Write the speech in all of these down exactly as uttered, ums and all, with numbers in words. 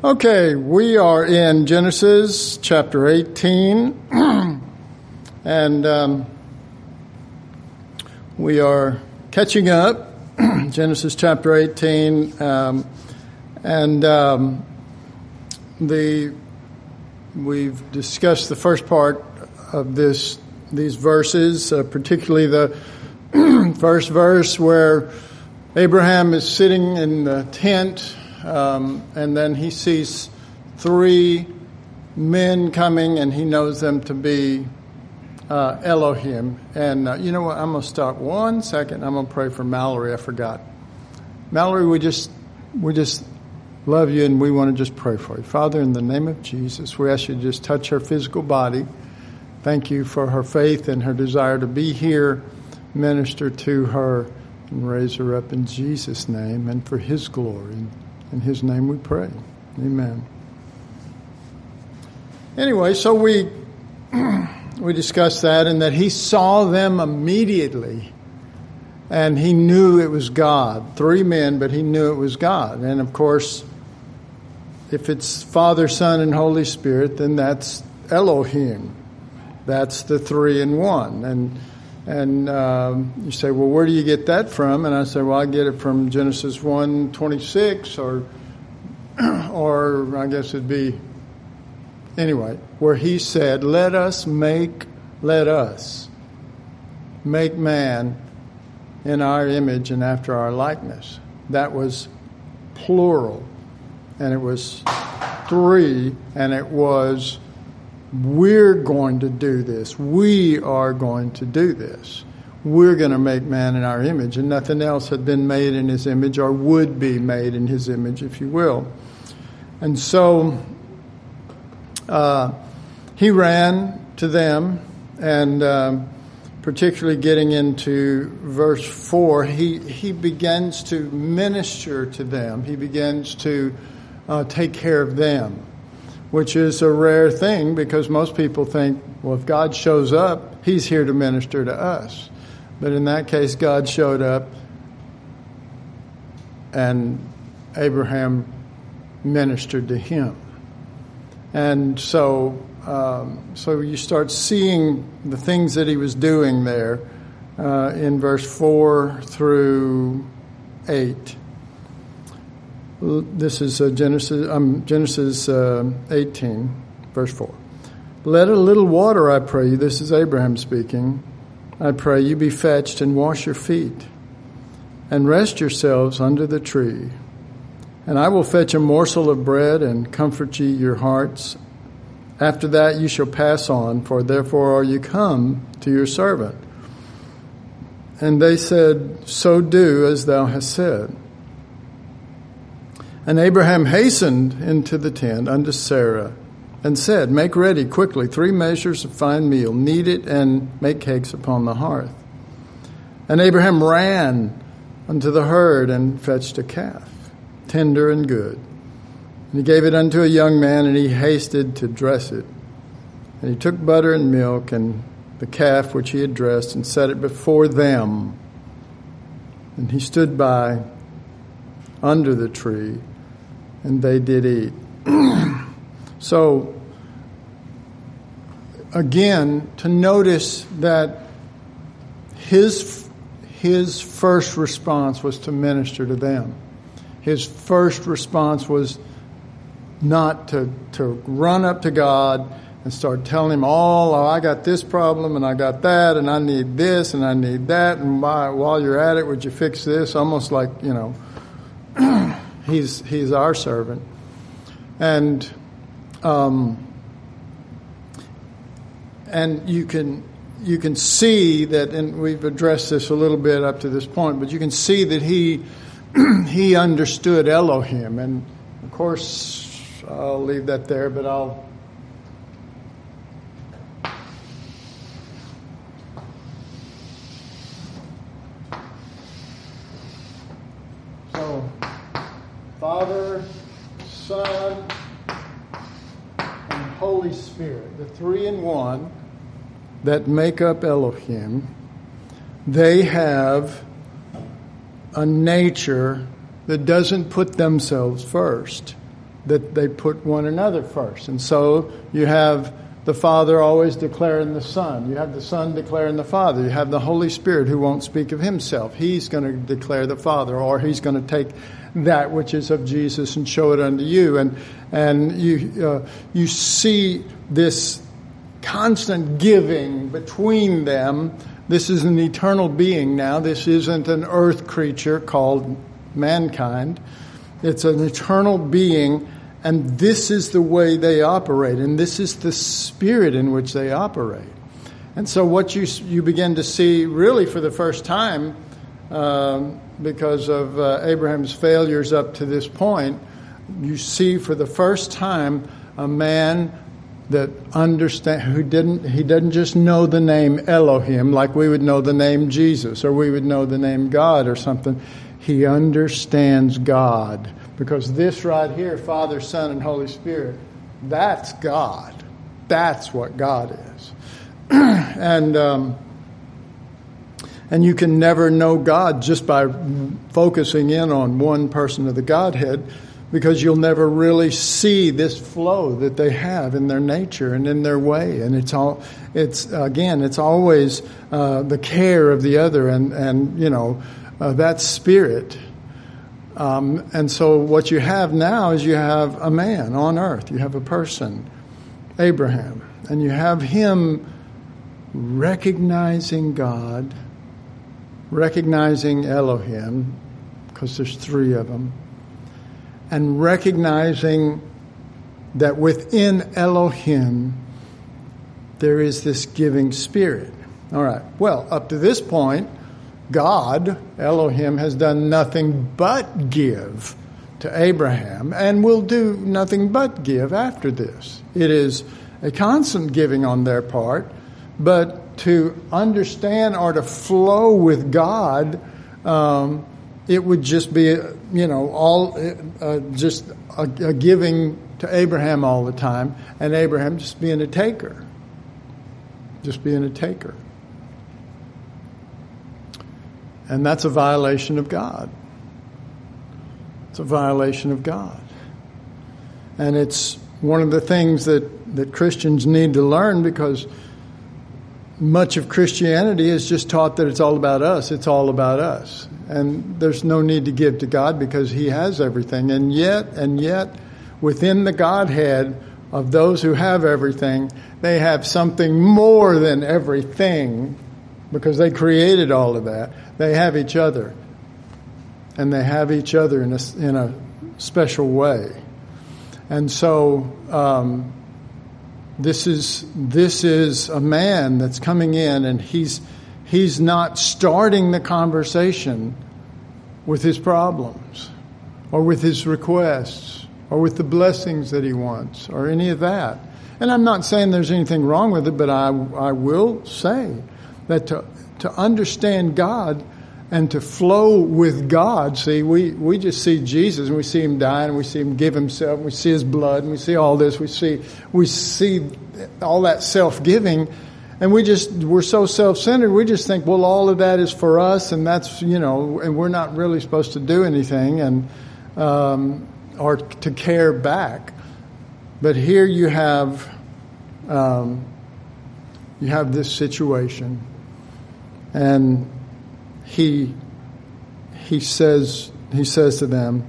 Okay, we are in Genesis chapter eighteen, and um, we are catching up. Genesis chapter eighteen, um, and um, the we've discussed the first part of this these verses, uh, particularly the first verse where Abraham is sitting in the tent. Um, and then he sees three men coming, and he knows them to be uh, Elohim. And uh, you know what? I'm going to stop one second. I'm going to pray for Mallory. I forgot. Mallory, we just we just love you, and we want to just pray for you. Father, in the name of Jesus, we ask you to just touch her physical body. Thank you for her faith and her desire to be here, minister to her, and raise her up in Jesus' name and for his glory. In his name we pray. Amen. Anyway, so we we discussed that, and that he saw them immediately, and he knew it was God. Three men, but he knew it was God. And of course, if it's Father, Son, and Holy Spirit, then that's Elohim. That's the three in one. And And um, you say, well, where do you get that from? And I say, well, I get it from Genesis one twenty-six, or, or I guess it'd be, anyway, where he said, let us make, let us make man in our image and after our likeness. That was plural, and it was three, and it was, we're going to do this. We are going to do this. We're going to make man in our image, and nothing else had been made in his image, or would be made in his image, if you will. And so uh, he ran to them, and um, particularly getting into verse four, he, he begins to minister to them. He begins to uh, take care of them, which is a rare thing, because most people think, well, if God shows up, he's here to minister to us. But in that case, God showed up, and Abraham ministered to him. And so um, so you start seeing the things that he was doing there uh, in verse four through eight. This is uh, Genesis um, Genesis uh, eighteen, verse four. Let a little water, I pray you, this is Abraham speaking, I pray you, be fetched, and wash your feet, and rest yourselves under the tree. And I will fetch a morsel of bread, and comfort ye your hearts. After that you shall pass on, for therefore are you come to your servant. And they said, so do as thou hast said. And Abraham hastened into the tent unto Sarah, and said, make ready quickly three measures of fine meal, knead it, and make cakes upon the hearth. And Abraham ran unto the herd, and fetched a calf, tender and good. And he gave it unto a young man, and he hasted to dress it. And he took butter and milk, and the calf which he had dressed, and set it before them. And he stood by under the tree, and they did eat. So, again, to notice that his his first response was to minister to them. His first response was not to, to run up to God and start telling him, all, oh, I got this problem, and I got that, and I need this, and I need that, and while, while you're at it, would you fix this? Almost like, you know, he's he's our servant. And um, and you can you can see that, and we've addressed this a little bit up to this point, but you can see that he he understood Elohim. And of course, I'll leave that there, but I'll so Father, Son, and Holy Spirit, the three in one that make up Elohim, they have a nature that doesn't put themselves first. that they put one another first. And so you have the Father always declaring the Son. You have the Son declaring the Father. You have the Holy Spirit who won't speak of himself. He's going to declare the Father, or he's going to take that which is of Jesus and show it unto you. And and you uh, you see this constant giving between them. This is an eternal being now. This isn't an earth creature called mankind. It's an eternal being, and this is the way they operate, and this is the spirit in which they operate. And so what you you begin to see really for the first time, um, because of uh, Abraham's failures up to this point, you see for the first time a man that understand who didn't he doesn't just know the name Elohim like we would know the name Jesus or we would know the name God or something. He understands God, because this right here, Father, Son, and Holy Spirit, that's God. That's what God is. and um, and you can never know God just by focusing in on one person of the Godhead, because you'll never really see this flow that they have in their nature and in their way. And it's all, it's again, it's always uh, the care of the other, and and you know. Uh, that spirit. Um, and so what you have now is you have a man on earth. You have a person, Abraham. And you have him recognizing God, recognizing Elohim, because there's three of them, and recognizing that within Elohim there is this giving spirit. All right. Well, up to this point, God, Elohim, has done nothing but give to Abraham and will do nothing but give after this. It is a constant giving on their part, but to understand or to flow with God, um, it would just be, you know, all uh, just a, a giving to Abraham all the time, and Abraham just being a taker, just being a taker. And that's a violation of God. It's a violation of God. And it's one of the things that, that Christians need to learn, because much of Christianity is just taught that it's all about us. It's all about us. And there's no need to give to God because he has everything. And yet, and yet, within the Godhead of those who have everything, they have something more than everything, because they created all of that. They have each other. And they have each other in a, in a special way. And so um, this is this is a man that's coming in, and he's he's not starting the conversation with his problems or with his requests or with the blessings that he wants or any of that. And I'm not saying there's anything wrong with it, but I I will say that to to understand God and to flow with God, see, we, we just see Jesus and we see him die and we see him give himself, and we see his blood and we see all this, we see we see all that self-giving, and we just, we're so self-centered, we just think, well, all of that is for us, and that's, you know, and we're not really supposed to do anything and um, or to care back. But here you have um, you have this situation, and He he says he says to them,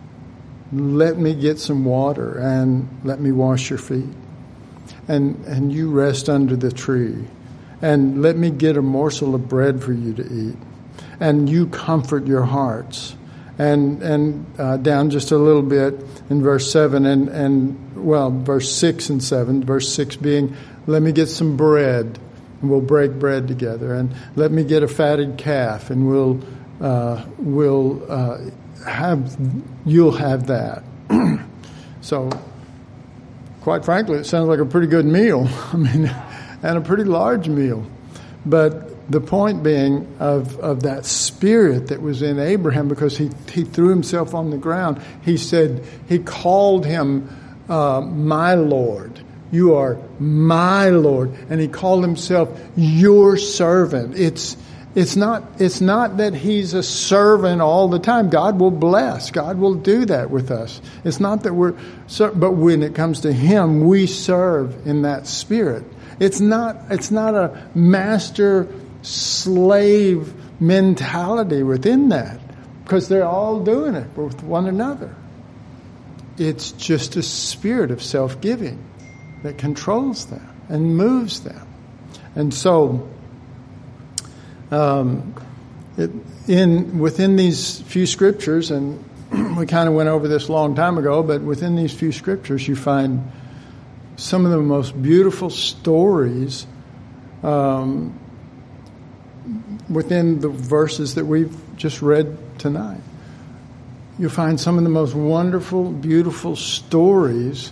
"Let me get some water and let me wash your feet, and and you rest under the tree, and let me get a morsel of bread for you to eat, and you comfort your hearts." And and uh, down just a little bit in verse seven and and well verse six and seven. Verse six being, "Let me get some bread, and we'll break bread together, and let me get a fatted calf, and we'll uh, we'll uh, have you'll have that." So, quite frankly, it sounds like a pretty good meal. I mean, and a pretty large meal. But the point being of of that spirit that was in Abraham, because he he threw himself on the ground. He said he called him uh, my Lord. You are my Lord. And he called himself your servant. It's It's not, it's not that he's a servant all the time. God will bless. God will do that with us. It's not that we're, but when it comes to him, we serve in that spirit. It's not, it's not a master slave mentality within that, because they're all doing it with one another. It's just a spirit of self-giving that controls them and moves them. And so, Um, it, in within these few scriptures, and we kind of went over this a long time ago, but within these few scriptures, you find some of the most beautiful stories um, within the verses that we've just read tonight. You find some of the most wonderful, beautiful stories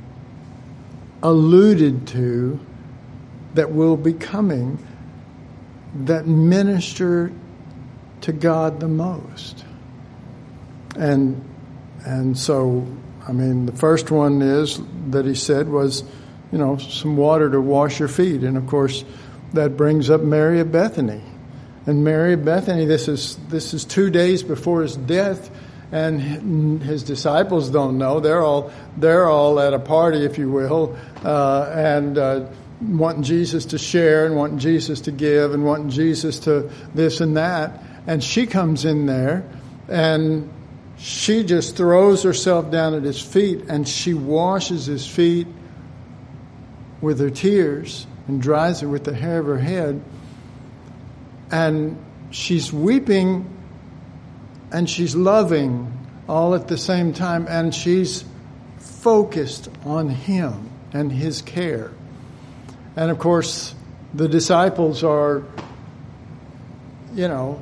alluded to that will be coming, that minister to God the most. And and so, I mean, the first one is that he said was, you know, some water to wash your feet. And of course, that brings up Mary of Bethany. And Mary of Bethany, this is this is two days before his death, and his disciples don't know. They're all they're all at a party, if you will, uh, and uh, wanting Jesus to share and wanting Jesus to give and wanting Jesus to this and that. And she comes in there and she just throws herself down at his feet and she washes his feet with her tears and dries it with the hair of her head. And she's weeping and she's loving all at the same time, and she's focused on him and his care. And of course, the disciples are, you know,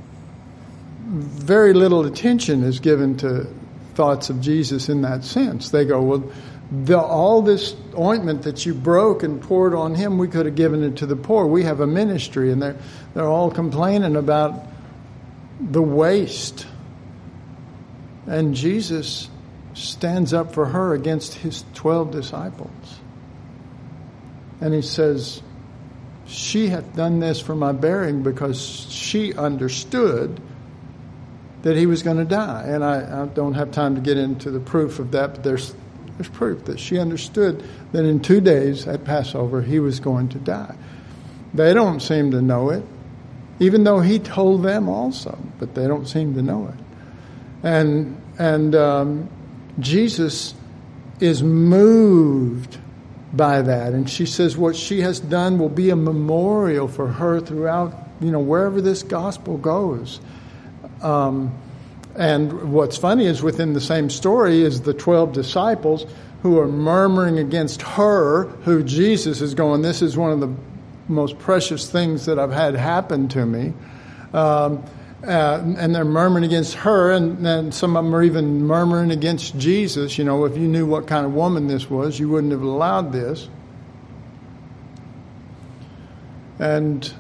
very little attention is given to thoughts of Jesus in that sense. They go, well, the, all this ointment that you broke and poured on him, we could have given it to the poor. We have a ministry, and they're they're all complaining about the waste. And Jesus stands up for her against his twelve disciples. And he says, she hath done this for my bearing, because she understood that he was going to die. And I, I don't have time to get into the proof of that, but there's there's proof that she understood that in two days at Passover he was going to die. They don't seem to know it, even though he told them also, but they don't seem to know it. And and um, Jesus is moved by that, and she says what she has done will be a memorial for her throughout, you know, wherever this gospel goes. Um, and what's funny is within the same story is the twelve disciples who are murmuring against her, who Jesus is going, this is one of the most precious things that I've had happen to me. Um, uh, and they're murmuring against her, and, and some of them are even murmuring against Jesus. You know, if you knew what kind of woman this was, you wouldn't have allowed this. And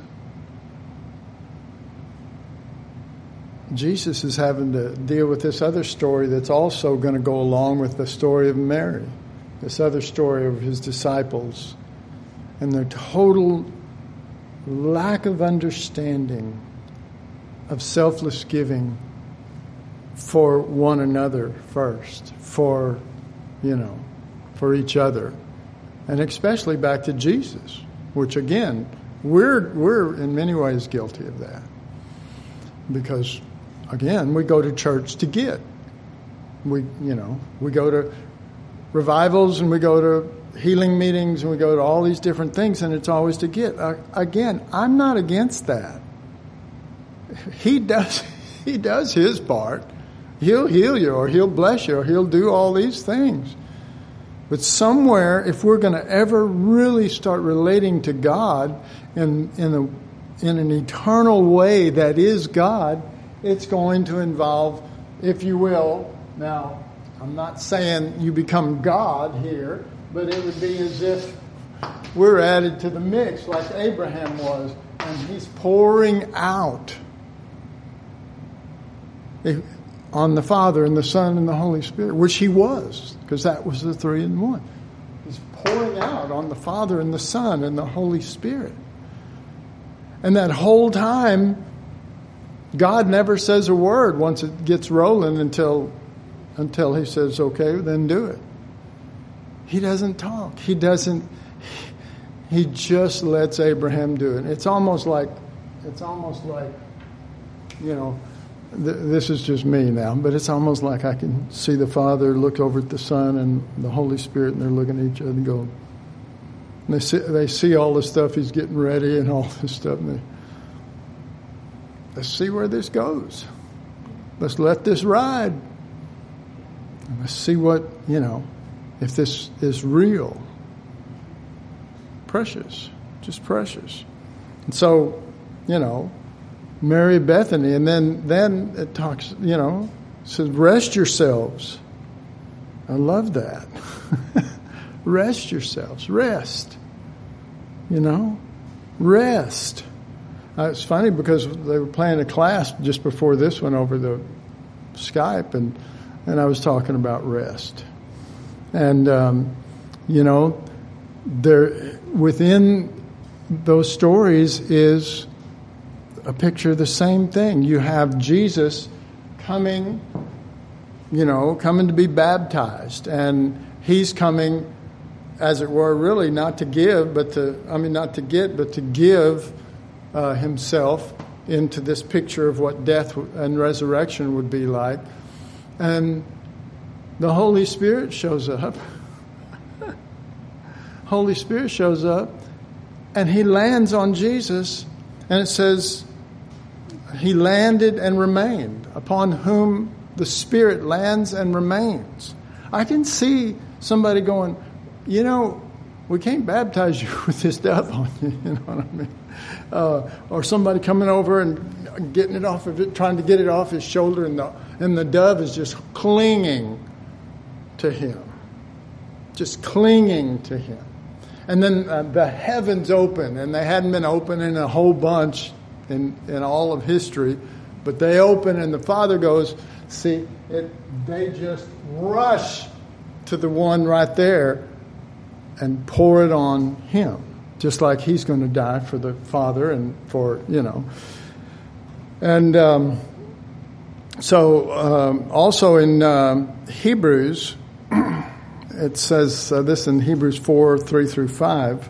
Jesus is having to deal with this other story that's also going to go along with the story of Mary, this other story of his disciples, and their total lack of understanding of selfless giving for one another first, for, you know, for each other, and especially back to Jesus, which again, we're we're in many ways guilty of that, because again, we go to church to get. We, you know, we go to revivals and we go to healing meetings and we go to all these different things, and it's always to get. Uh, again, I'm not against that. He does, he does his part. He'll heal you, or he'll bless you, or he'll do all these things. But somewhere, if we're going to ever really start relating to God in in a in an eternal way that is God, it's going to involve, if you will, now, I'm not saying you become God here, but it would be as if we're added to the mix like Abraham was, and he's pouring out on the Father and the Son and the Holy Spirit, which he was, because that was the three in one. He's pouring out on the Father and the Son and the Holy Spirit. And that whole time, God never says a word once it gets rolling until until he says, okay, then do it. He doesn't talk. He doesn't, he just lets Abraham do it. It's almost like, it's almost like, you know, th- this is just me now, but it's almost like I can see the Father look over at the Son and the Holy Spirit, and they're looking at each other and go, and they see, they see all the stuff he's getting ready and all this stuff, and they, let's see where this goes. Let's let this ride. Let's see what, you know, if this is real. Precious. Just precious. And so, you know, Mary Bethany, and then, then it talks, you know, says, rest yourselves. I love that. Rest yourselves. Rest. You know, rest. Uh, it's funny because they were playing a class just before this one over the Skype, and and I was talking about rest. And, um, you know, there within those stories is a picture of the same thing. You have Jesus coming, you know, coming to be baptized, and he's coming, as it were, really not to give, but to, I mean, not to get, but to give uh, himself into this picture of what death and resurrection would be like. And the Holy Spirit shows up. Holy Spirit shows up, and he lands on Jesus, and it says, he landed and remained, upon whom the Spirit lands and remains. I can see somebody going, you know, we can't baptize you with this dove on you, you know what I mean? Uh, or somebody coming over and getting it off of it, trying to get it off his shoulder, and the and the dove is just clinging to him, just clinging to him. And then uh, the heavens open, and they hadn't been open in a whole bunch in in all of history, but they open, and the Father goes, see, it, they just rush to the one right there and pour it on him, just like he's going to die for the Father and for, you know. And um, so um, also in um, Hebrews, it says uh, this in Hebrews four, three through five.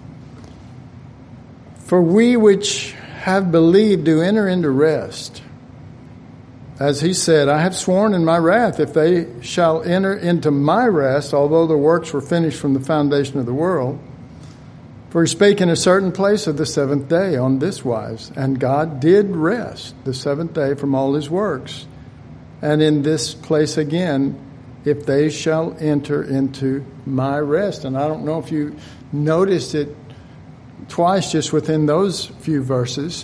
For we which have believed do enter into rest. As he said, I have sworn in my wrath, if they shall enter into my rest, although the works were finished from the foundation of the world. For he spake in a certain place of the seventh day on this wise, and God did rest the seventh day from all his works. And in this place again, if they shall enter into my rest. And I don't know if you noticed it twice just within those few verses.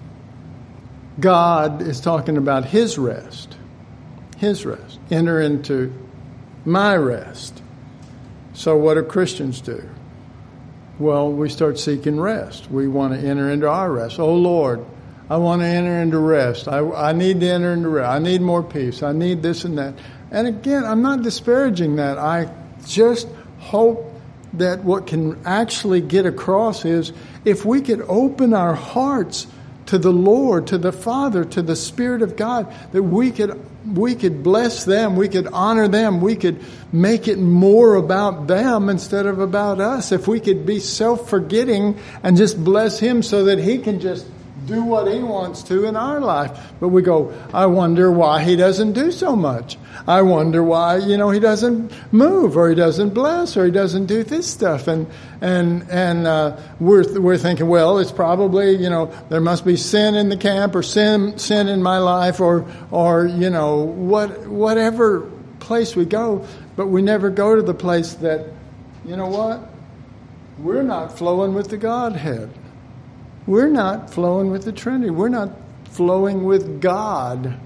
God is talking about his rest. His rest. Enter into my rest. So what do Christians do? Well, we start seeking rest. We want to enter into our rest. Oh, Lord, I want to enter into rest. I, I need to enter into rest. I need more peace. I need this and that. And again, I'm not disparaging that. I just hope that what can actually get across is if we could open our hearts to the Lord, to the Father, to the Spirit of God, that we could we could bless them, we could honor them, we could make it more about them instead of about us. If we could be self-forgetting and just bless him so that he can just do what he wants to in our life. But we go, I wonder why he doesn't do so much. I wonder why, you know, he doesn't move, or he doesn't bless, or he doesn't do this stuff. And and and uh, we're we're thinking, well, it's probably, you know, there must be sin in the camp, or sin sin in my life, or or you know, what whatever place we go. But we never go to the place that, you know what, we're not flowing with the Godhead. We're not flowing with the Trinity. We're not flowing with God.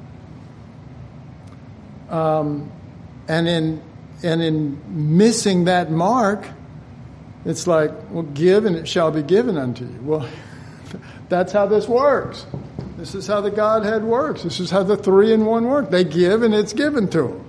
Um, and in and in missing that mark, it's like, well, give and it shall be given unto you. Well, that's how this works. This is how the Godhead works. This is how the three in one work. They give and it's given to them.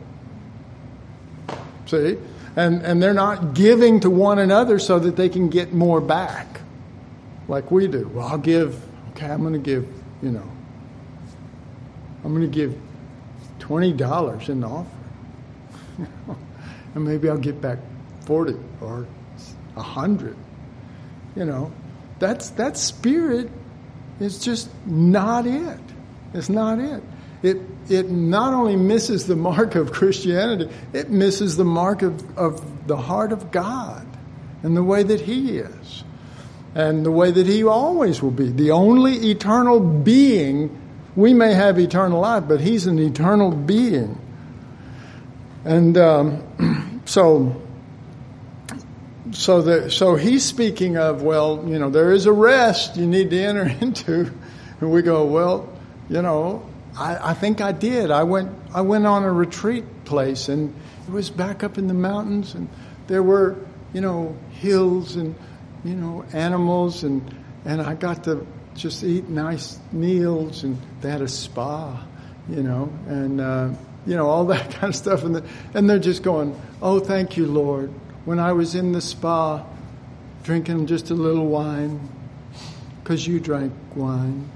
See? And and they're not giving to one another so that they can get more back, like we do. Well, I'll give, okay, I'm going to give, you know, I'm going to give twenty dollars in the offering. And maybe I'll get back forty or a hundred. You know, that's that spirit is just not it. It's not it. It it not only misses the mark of Christianity, it misses the mark of, of the heart of God and the way that He is. And the way that He always will be. The only eternal being. We may have eternal life, but He's an eternal being. And um, so so the, so He's speaking of, well, you know, there is a rest you need to enter into. And we go, well, you know, I, I think I did. I went I went on a retreat place, and it was back up in the mountains, and there were, you know, hills and, you know, animals, and and I got to just eat nice meals, and they had a spa, you know, and uh, you know, all that kind of stuff, and the, and they're just going, oh, thank you, Lord. When I was in the spa, drinking just a little wine, because you drank wine.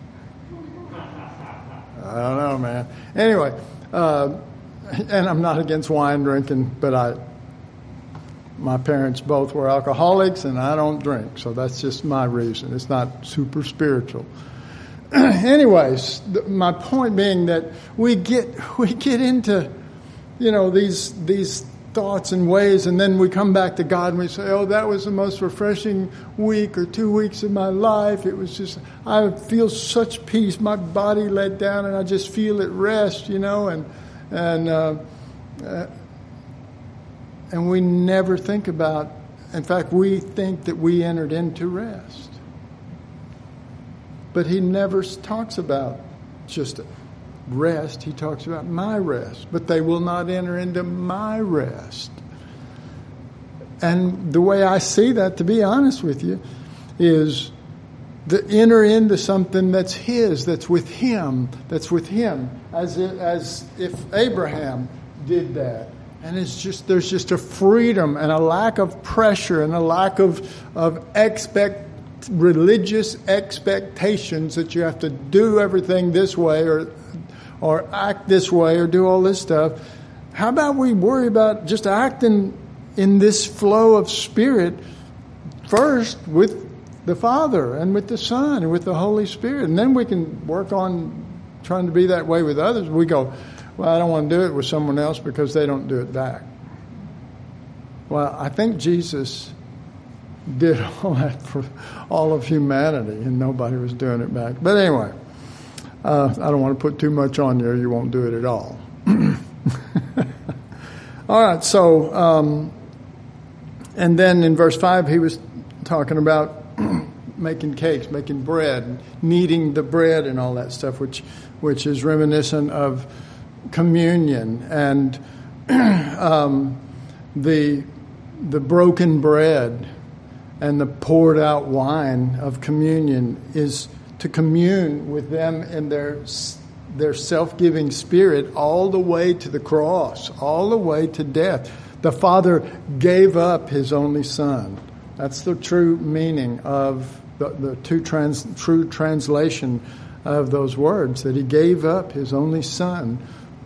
I don't know, man. Anyway, uh, and I'm not against wine drinking, but I, my parents both were alcoholics, and I don't drink, so that's just my reason. It's not super spiritual. Anyways, th- my point being that we get we get into, you know, these these thoughts and ways, and then we come back to God and we say, oh, that was the most refreshing week or two weeks of my life. It was just, I feel such peace. My body let down, and I just feel at rest, you know, and and uh, uh, and we never think about, in fact, we think that we entered into rest. But He never talks about just rest. He talks about my rest. But they will not enter into my rest. And the way I see that, to be honest with you, is to enter into something that's His, that's with Him, that's with Him, as if, as if Abraham did that. And it's just, there's just a freedom and a lack of pressure and a lack of, of expect, religious expectations that you have to do everything this way or or act this way or do all this stuff. How about we worry about just acting in this flow of Spirit first with the Father and with the Son and with the Holy Spirit, and then we can work on trying to be that way with others. We go, well, I don't want to do it with someone else because they don't do it back. Well, I think Jesus did all that for all of humanity, and nobody was doing it back. But anyway, uh, I don't want to put too much on you, or you won't do it at all. All right, so, um, and then in verse five, he was talking about making cakes, making bread, kneading the bread and all that stuff, which which is reminiscent of communion and um, the the broken bread and the poured out wine of communion is to commune with them in their their self-giving spirit all the way to the cross, all the way to death. The Father gave up His only Son. That's the true meaning of the, the two trans, true translation of those words, that He gave up His only Son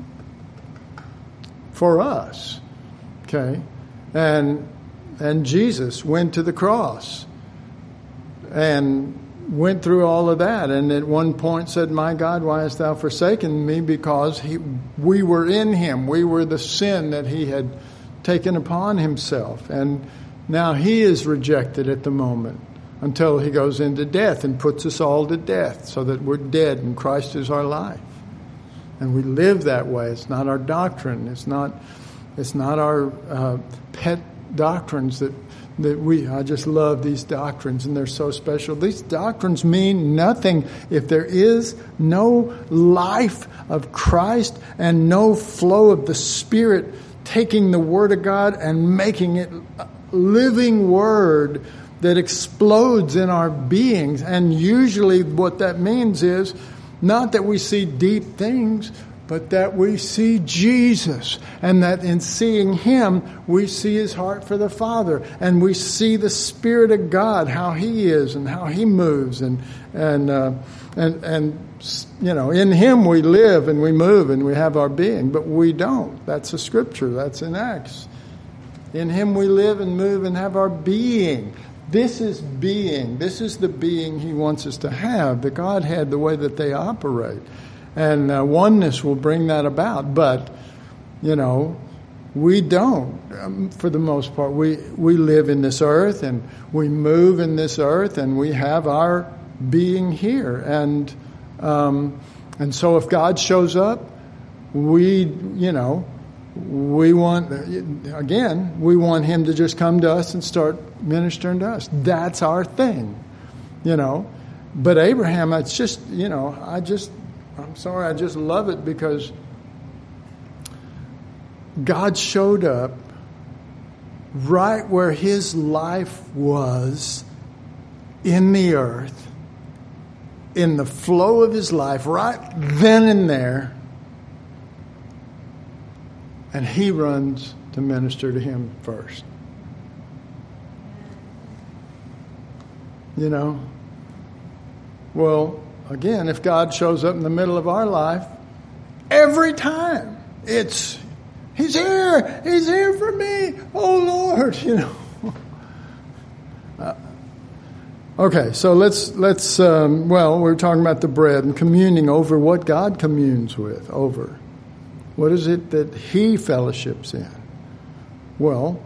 for us. Okay? And and Jesus went to the cross and went through all of that, and at one point said, my God, why hast thou forsaken me? Because he, we were in Him. We were the sin that He had taken upon Himself. And now He is rejected at the moment until He goes into death and puts us all to death so that we're dead and Christ is our life. And we live that way. It's not our doctrine. It's not, it's not our uh, pet doctrines that that we, I just love these doctrines, and they're so special. These doctrines mean nothing if there is no life of Christ and no flow of the Spirit taking the Word of God and making it a living Word that explodes in our beings. And usually what that means is not that we see deep things, but that we see Jesus, and that in seeing him, we see his heart for the Father, and we see the Spirit of God, how he is and how he moves, and and uh, and and you know, in him we live and we move and we have our being, but we don't. That's a scripture. That's in Acts. In him we live and move and have our being. This is being. This is the being he wants us to have, the Godhead, the way that they operate. And uh, oneness will bring that about. But, you know, we don't, um, for the most part. We, we live in this earth and we move in this earth and we have our being here. And um, and so if God shows up, we, you know, we want, again, we want him to just come to us and start ministering to us. That's our thing, you know. But Abraham, it's just, you know, I just, I'm sorry, I just love it because God showed up right where his life was in the earth, in the flow of his life, right then and there. And he runs to minister to him first. You know? Well, again, if God shows up in the middle of our life, every time it's, he's here, he's here for me, oh Lord, you know. uh, okay, so let's, let's um, well, we're talking about the bread and communing over what God communes with, over. What is it that he fellowships in? Well,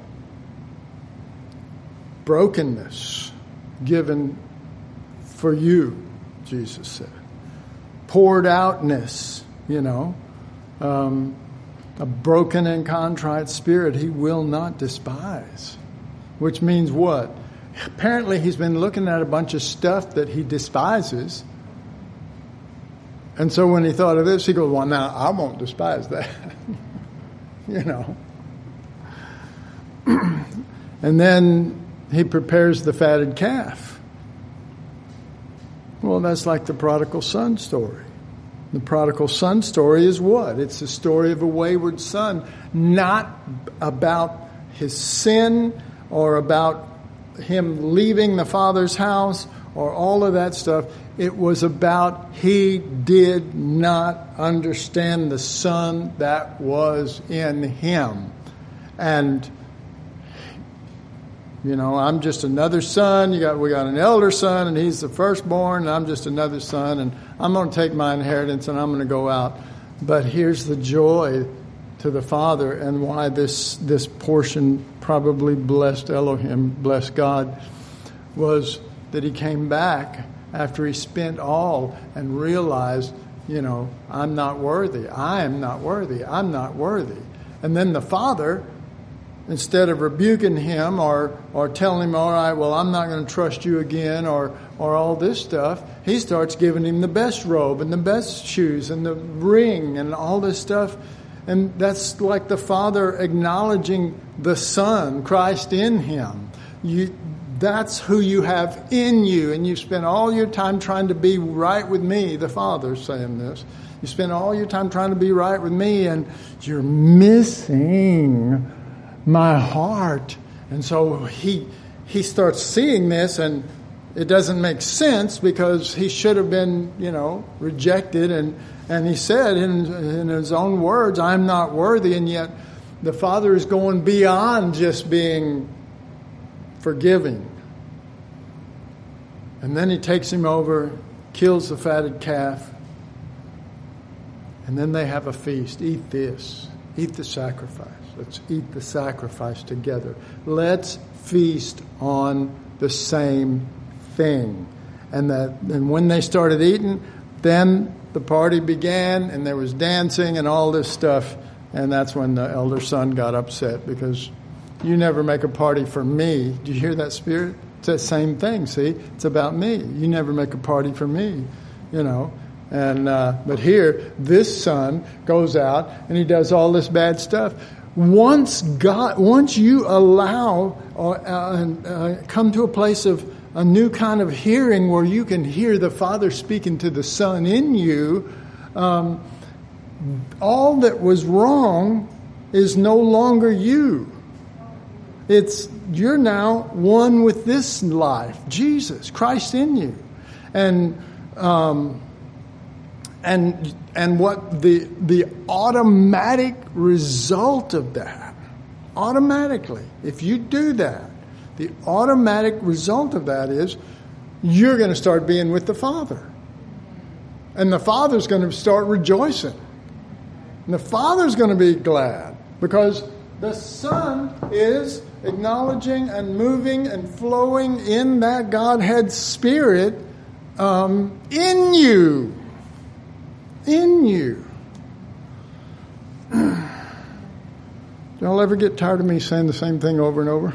brokenness given for you, Jesus said. Poured outness, you know. Um, a broken and contrite spirit he will not despise. Which means what? Apparently he's been looking at a bunch of stuff that he despises. And so when he thought of this, he goes, well, now I won't despise that. You know. And then he prepares the fatted calf. Well, that's like the prodigal son story. The prodigal son story is what? It's the story of a wayward son, not about his sin or about him leaving the father's house or all of that stuff. It was about he did not understand the son that was in him. And, you know, I'm just another son. You got, we got an elder son, and he's the firstborn, and I'm just another son, and I'm going to take my inheritance, and I'm going to go out. But here's the joy to the Father, and why this, this portion probably blessed Elohim, blessed God, was that he came back after he spent all and realized, you know, I'm not worthy. I am not worthy. I'm not worthy. And then the Father, instead of rebuking him or, or telling him, all right, well, I'm not going to trust you again, or, or all this stuff, he starts giving him the best robe and the best shoes and the ring and all this stuff. And that's like the Father acknowledging the Son, Christ in him. You, That's who you have in you, and you spend all your time trying to be right with me. The Father's saying this. You spend all your time trying to be right with me, and you're missing my heart. And so he he starts seeing this, and it doesn't make sense because he should have been, you know, rejected. And, and he said in, in his own words, I'm not worthy, and yet the Father is going beyond just being forgiving. And then he takes him over, kills the fatted calf, and then they have a feast. Eat this. Eat the sacrifice. Let's eat the sacrifice together. Let's feast on the same thing. And that, and when they started eating, then the party began, and there was dancing and all this stuff. And that's when the elder son got upset, because you never make a party for me. Do you hear that spirit? It's that same thing, see? It's about me. You never make a party for me, you know. And uh, but here, this son goes out and he does all this bad stuff. Once God, once you allow or uh, uh, come to a place of a new kind of hearing where you can hear the Father speaking to the Son in you, um, all that was wrong is no longer you. It's you're now one with this life, Jesus, Christ in you, and um, and and what the the automatic result of that, automatically, if you do that, the automatic result of that is you're going to start being with the Father, and the Father's going to start rejoicing, and the Father's going to be glad because the Son is acknowledging and moving and flowing in that Godhead Spirit um, in you. In you. Y'all ever get tired of me saying the same thing over and over?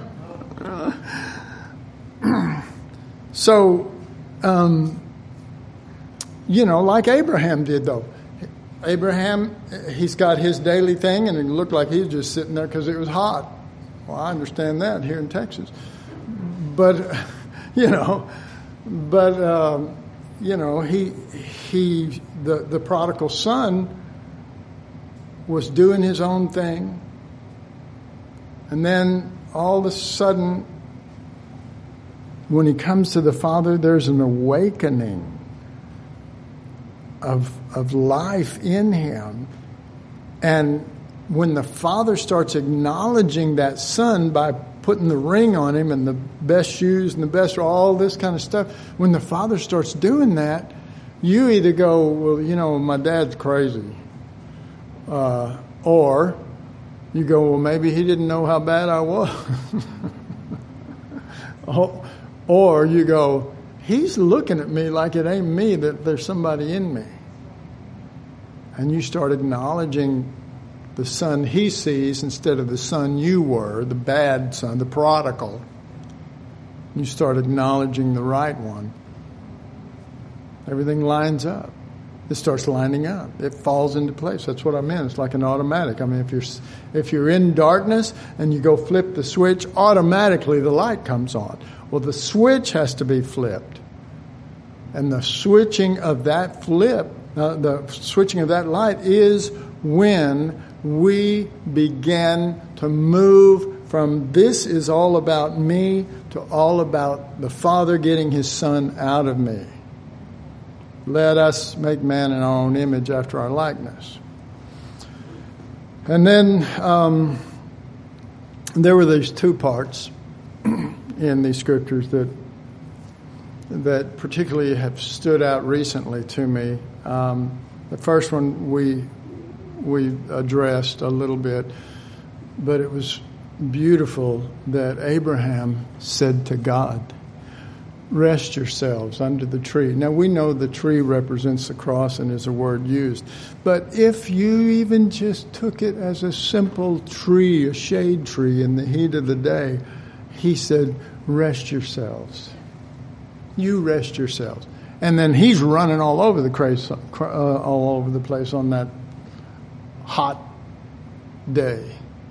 So, um, you know, like Abraham did, though. Abraham, he's got his daily thing, and it looked like he was just sitting there because it was hot. Well, I understand that here in Texas. But, you know, but, um, you know, he, he, the, the prodigal son was doing his own thing. And then all of a sudden, when he comes to the Father, there's an awakening of of life in him. And when the Father starts acknowledging that Son by putting the ring on him and the best shoes and the best, all this kind of stuff, when the Father starts doing that, you either go, well, you know, my dad's crazy. Uh, or you go, well, maybe he didn't know how bad I was. Or you go, he's looking at me like it ain't me, that there's somebody in me. And you start acknowledging the son he sees instead of the son you were, the bad son, the prodigal. You start acknowledging the right one. Everything lines up. It starts lining up. It falls into place. That's what I meant. It's like an automatic. I mean, if you're if you're in darkness and you go flip the switch, automatically the light comes on. Well, the switch has to be flipped. And the switching of that flip, uh, the switching of that light is when we begin to move from this is all about me to all about the Father getting his Son out of me. Let us make man in our own image after our likeness. And then um, there were these two parts in these scriptures that that particularly have stood out recently to me. Um, the first one we we addressed a little bit, but it was beautiful that Abraham said to God, "Rest yourselves under the tree." Now, we know the tree represents the cross and is a word used. But if you even just took it as a simple tree, a shade tree in the heat of the day, he said, "Rest yourselves." You rest yourselves. And then he's running all over the place, uh, all over the place on that hot day.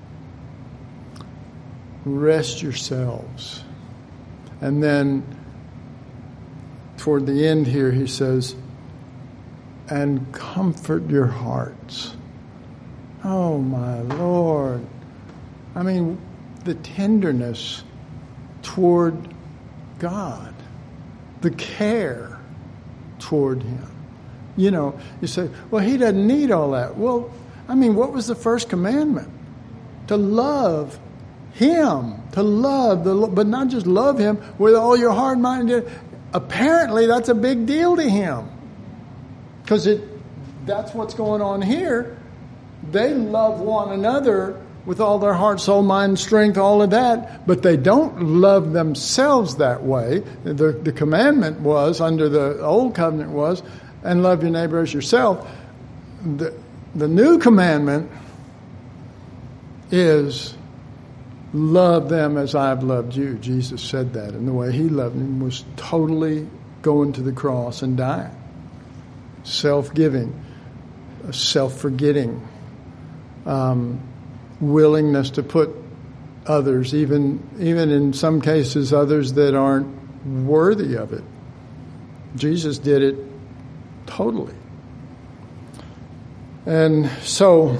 Rest yourselves. And then toward the end here, he says, and comfort your hearts. Oh, my Lord. I mean, the tenderness toward God, the care toward him. You know, you say, well, he doesn't need all that. Well, I mean, what was the first commandment? To love him, to love, the, but not just love him with all your heart, mind, and apparently that's a big deal to him, because it that's what's going on here. They love one another with all their heart, soul, mind, strength, all of that, but they don't love themselves that way. The, the commandment was, under the old covenant was, and love your neighbor as yourself. The, the new commandment is, love them as I've loved you. Jesus said that, and the way he loved them was totally going to the cross and dying. Self-giving, self-forgetting, um, willingness to put others, even even in some cases others that aren't worthy of it. Jesus did it totally. And so,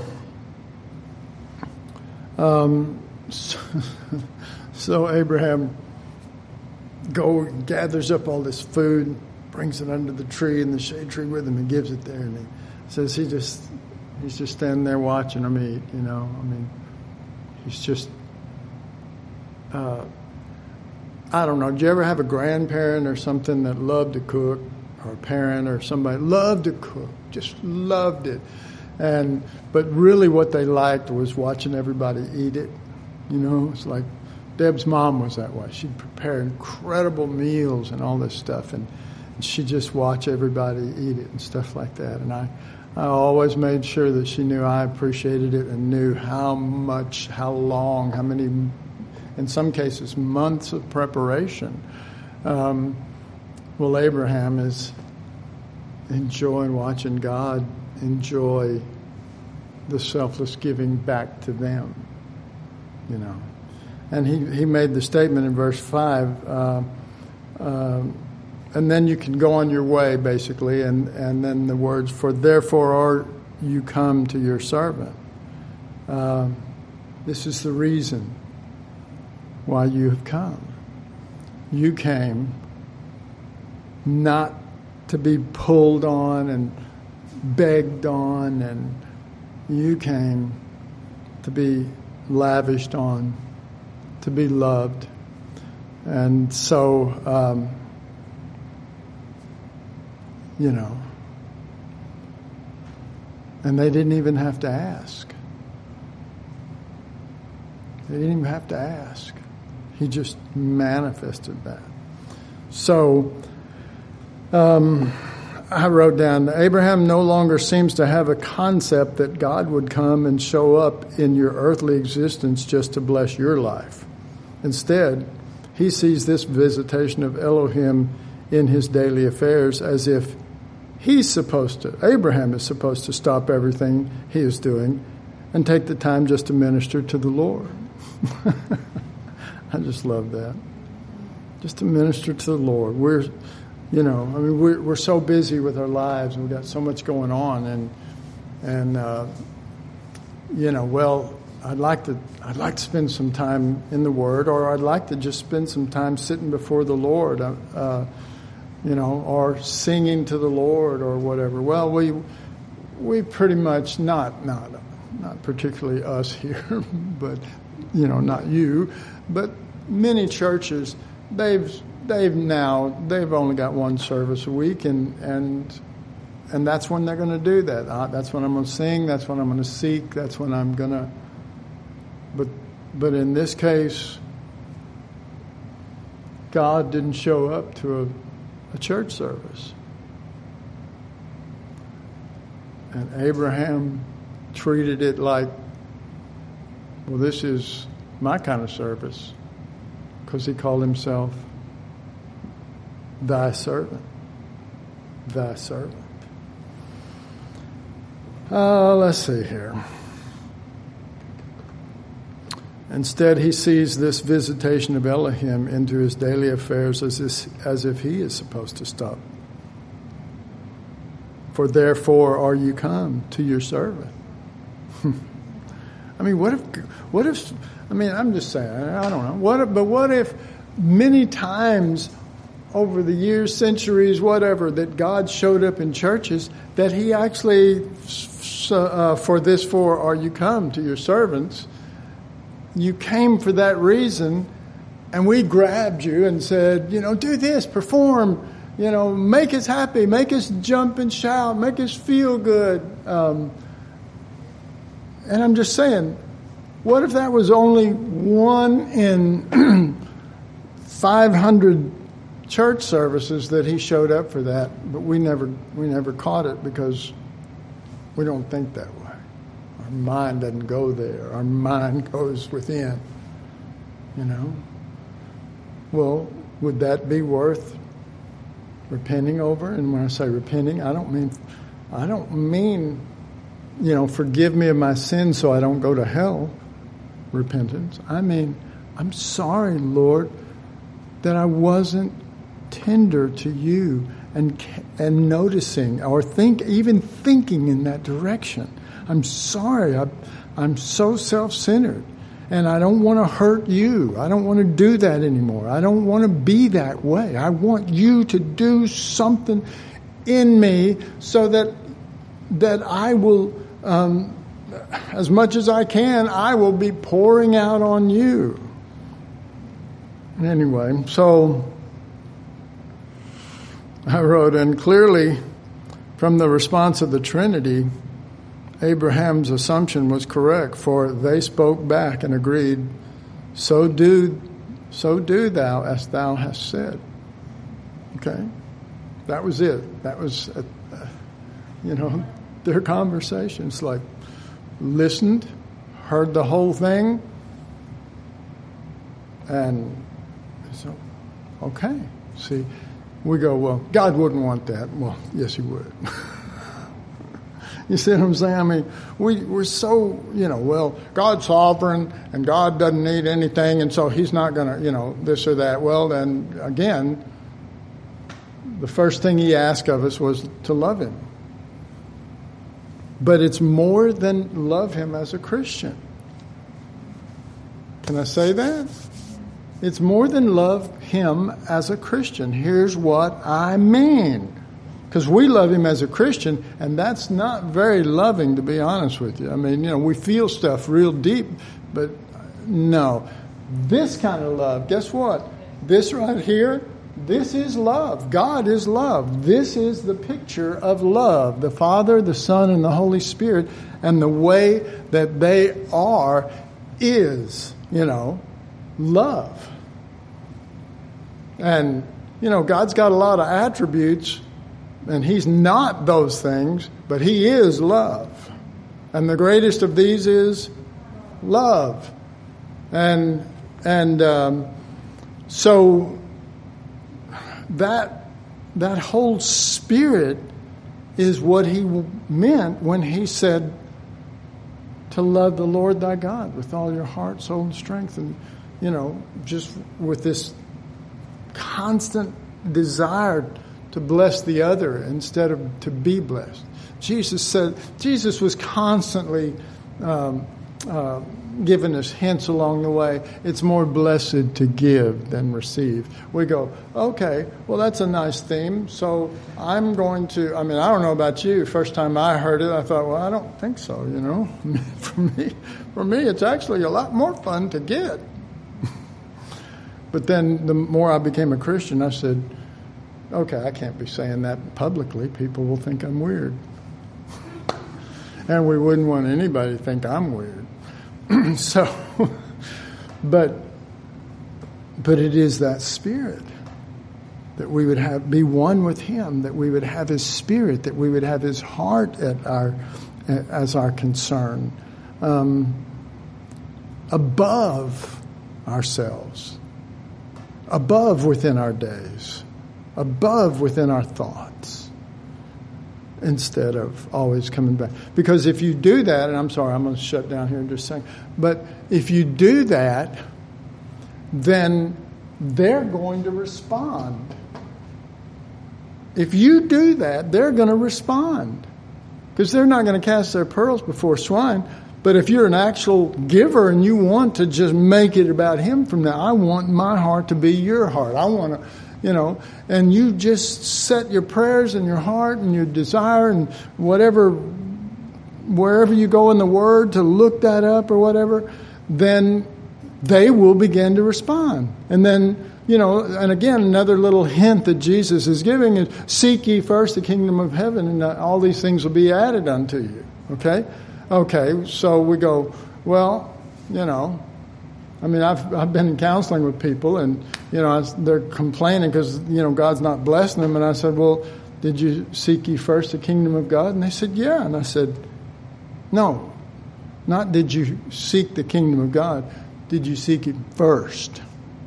um, so, so Abraham go gathers up all this food, brings it under the tree and the shade tree with him, and gives it there. And he says he just he's just standing there watching them eat. You know, I mean, he's just. Uh, I don't know. Did you ever have a grandparent or something that loved to cook, or a parent or somebody loved to cook, just loved it, and but really what they liked was watching everybody eat it. You know, it's like Deb's mom was that way. She'd prepare incredible meals and all this stuff, and, and she'd just watch everybody eat it and stuff like that. And I, I always made sure that she knew I appreciated it and knew how much, how long, how many, in some cases, months of preparation. Um, well, Abraham is enjoying watching God enjoy the selfless giving back to them, you know. And he, he made the statement in verse five, uh, uh, and then you can go on your way, basically, and, and then the words, for therefore are you come to your servant. Uh, this is the reason why you have come. You came not to be pulled on and begged on, and you came to be lavished on, to be loved. And so, um, you know, and they didn't even have to ask. They didn't even have to ask. He just manifested that. So, um, I wrote down, Abraham no longer seems to have a concept that God would come and show up in your earthly existence just to bless your life. Instead, he sees this visitation of Elohim in his daily affairs as if he's supposed to, Abraham is supposed to stop everything he is doing and take the time just to minister to the Lord. I just love that. Just to minister to the Lord. We're, you know, I mean, we're, we're so busy with our lives, and we've got so much going on, and and uh, you know, well, I'd like to, I'd like to spend some time in the Word, or I'd like to just spend some time sitting before the Lord, uh, uh, you know, or singing to the Lord, or whatever. Well, we we pretty much not not not particularly us here, but you know, not you, but many churches, they've they've now they've only got one service a week, and and and that's when they're going to do that. Uh, that's when I'm going to sing. That's when I'm going to seek. That's when I'm going to. But but in this case, God didn't show up to a, a church service, and Abraham treated it like, well, this is my kind of service, because he called himself thy servant. Thy servant. Uh, let's see here. Instead, he sees this visitation of Elohim into his daily affairs as, this, as if he is supposed to stop. For therefore are you come to your servant. I mean, what if, what if, I mean, I'm just saying, I don't know. What if, but what if many times over the years, centuries, whatever, that God showed up in churches, that he actually, uh, for this for are you come to your servants, you came for that reason, and we grabbed you and said, you know, do this, perform, you know, make us happy, make us jump and shout, make us feel good. Um, and I'm just saying, what if that was only one in five hundred church services that he showed up for that, but we never we never caught it because we don't think that way. Our mind doesn't go there. Our mind goes within, you know. Well, would that be worth repenting over? And when I say repenting, I don't mean I don't mean, you know, forgive me of my sins so I don't go to hell. Repentance. I mean, I'm sorry, Lord, that I wasn't tender to you and and noticing or think even thinking in that direction. I'm sorry, I, I'm so self-centered, and I don't want to hurt you. I don't want to do that anymore. I don't want to be that way. I want you to do something in me so that that I will, um, as much as I can, I will be pouring out on you. Anyway, so I wrote, and clearly from the response of the Trinity, Abraham's assumption was correct, for they spoke back and agreed, so do, so do thou as thou hast said. Okay? That was it. That was, uh, uh, you know, their conversations, like listened, heard the whole thing, and so, okay. See, we go, well, God wouldn't want that. Well, yes, he would. You see what I'm saying? I mean, we, we're so, you know, well, God's sovereign and God doesn't need anything, and so he's not going to, you know, this or that. Well, then, again, the first thing he asked of us was to love him. But it's more than love him as a Christian. Can I say that? It's more than love him as a Christian. Here's what I mean. Because we love him as a Christian, and that's not very loving, to be honest with you. I mean, you know, we feel stuff real deep, but no. This kind of love, guess what? This right here, this is love. God is love. This is the picture of love. The Father, the Son, and the Holy Spirit, and the way that they are is, you know, love. And, you know, God's got a lot of attributes, and he's not those things, but he is love. And the greatest of these is love. And, and um, so that, that whole spirit is what he meant when he said to love the Lord thy God with all your heart, soul, and strength. And, you know, just with this constant desire to bless the other instead of to be blessed. Jesus said, Jesus was constantly um, uh, giving us hints along the way. It's more blessed to give than receive. We go, okay, well, that's a nice theme. So I'm going to, I mean, I don't know about you. First time I heard it, I thought, well, I don't think so, you know. for me, for me, it's actually a lot more fun to get. But then the more I became a Christian, I said, okay, I can't be saying that publicly. People will think I'm weird. And we wouldn't want anybody to think I'm weird. so, but, but it is that spirit that we would have, be one with him, that we would have his spirit, that we would have his heart at our, as our concern, um, above ourselves, above within our days, above within our thoughts, instead of always coming back. Because if you do that, and I'm sorry, I'm going to shut down here in just a second, but if you do that, then they're going to respond. If you do that, they're going to respond. Because they're not going to cast their pearls before swine. But if you're an actual giver and you want to just make it about him from now, I want my heart to be your heart. I want to, you know, and you just set your prayers and your heart and your desire and whatever, wherever you go in the Word to look that up or whatever, then they will begin to respond. And then, you know, and again, another little hint that Jesus is giving is, seek ye first the kingdom of heaven, and all these things will be added unto you. Okay? Okay, so we go, well, you know, I mean, I've I've been in counseling with people, and, you know, I was, they're complaining because, you know, God's not blessing them. And I said, well, did you seek ye first the kingdom of God? And they said, yeah. And I said, no, not did you seek the kingdom of God. Did you seek it first?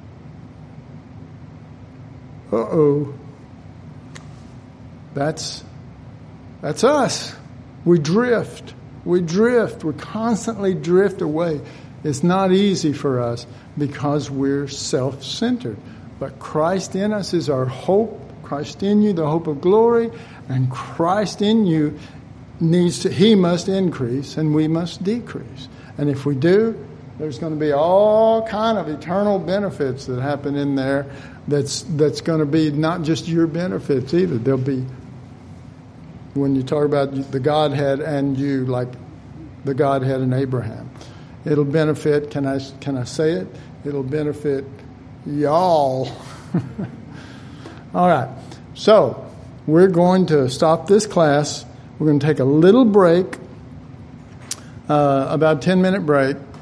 Uh-oh. That's, that's us. We drift. We drift. We constantly drift away. It's not easy for us because we're self-centered. But Christ in us is our hope. Christ in you, the hope of glory, and Christ in you needs to, he must increase and we must decrease. And if we do, there's going to be all kind of eternal benefits that happen in there that's that's going to be not just your benefits either. There'll be, when you talk about the Godhead and you, like the Godhead and Abraham, it'll benefit, can I, can I say it? It'll benefit y'all. All right. So we're going to stop this class. We're going to take a little break, uh, about a ten minute break.